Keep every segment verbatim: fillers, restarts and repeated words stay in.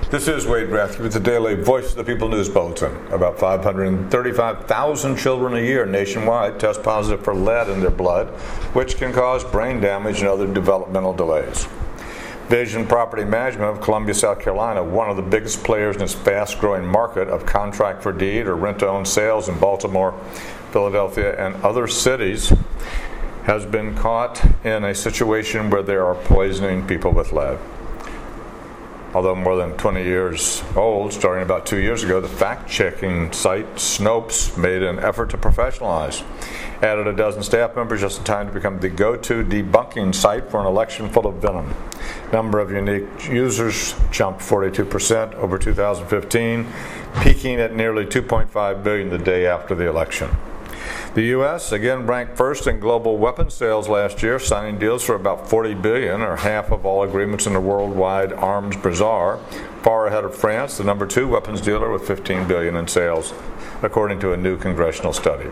This is Wade Rathke with the Daily Voice of the People News Bulletin. About five hundred thirty-five thousand children a year nationwide test positive for lead in their blood, which can cause brain damage and other developmental delays. Vision Property Management of Columbia, South Carolina, one of the biggest players in this fast-growing market of contract for deed or rent-to-own sales in Baltimore, Philadelphia, and other cities, has been caught in a situation where they are poisoning people with lead. Although more than twenty years old, starting about two years ago, the fact-checking site Snopes made an effort to professionalize. Added a dozen staff members just in time to become the go-to debunking site for an election full of venom. Number of unique users jumped forty-two percent over two thousand fifteen, peaking at nearly two point five billion the day after the election. The U S again ranked first in global weapons sales last year, signing deals for about forty billion dollars, or half of all agreements in the worldwide arms bazaar, far ahead of France, the number two weapons dealer with fifteen billion dollars in sales, according to a new congressional study.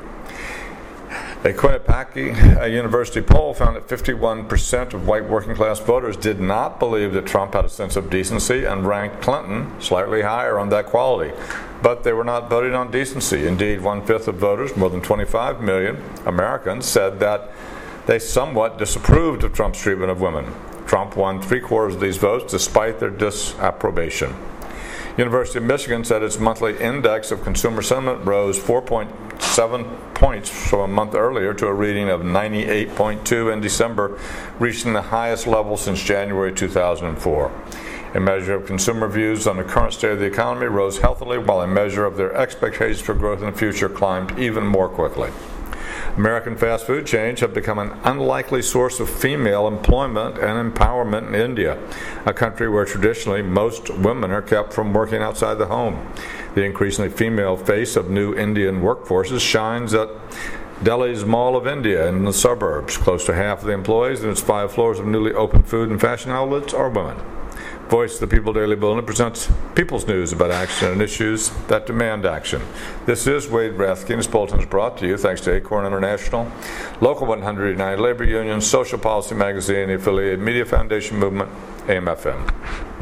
A Quinnipiac University poll found that fifty-one percent of white working-class voters did not believe that Trump had a sense of decency and ranked Clinton slightly higher on that quality. But they were not voting on decency. Indeed, one-fifth of voters, more than twenty-five million Americans, said that they somewhat disapproved of Trump's treatment of women. Trump won three-quarters of these votes despite their disapprobation. University of Michigan said its monthly index of consumer sentiment rose four point seven points from a month earlier to a reading of ninety-eight point two in December, reaching the highest level since January two thousand four. A measure of consumer views on the current state of the economy rose healthily, while a measure of their expectations for growth in the future climbed even more quickly. American fast food chains have become an unlikely source of female employment and empowerment in India, a country where traditionally most women are kept from working outside the home. The increasingly female face of new Indian workforces shines at Delhi's Mall of India in the suburbs. Close to half of the employees in its five floors of newly opened food and fashion outlets are women. Voice of the People Daily Bulletin presents people's news about action and issues that demand action. This is Wade Rathke, and this bulletin is brought to you thanks to Acorn International, Local one hundred United Labor Union, Social Policy Magazine, the affiliated Media Foundation Movement, A M F M.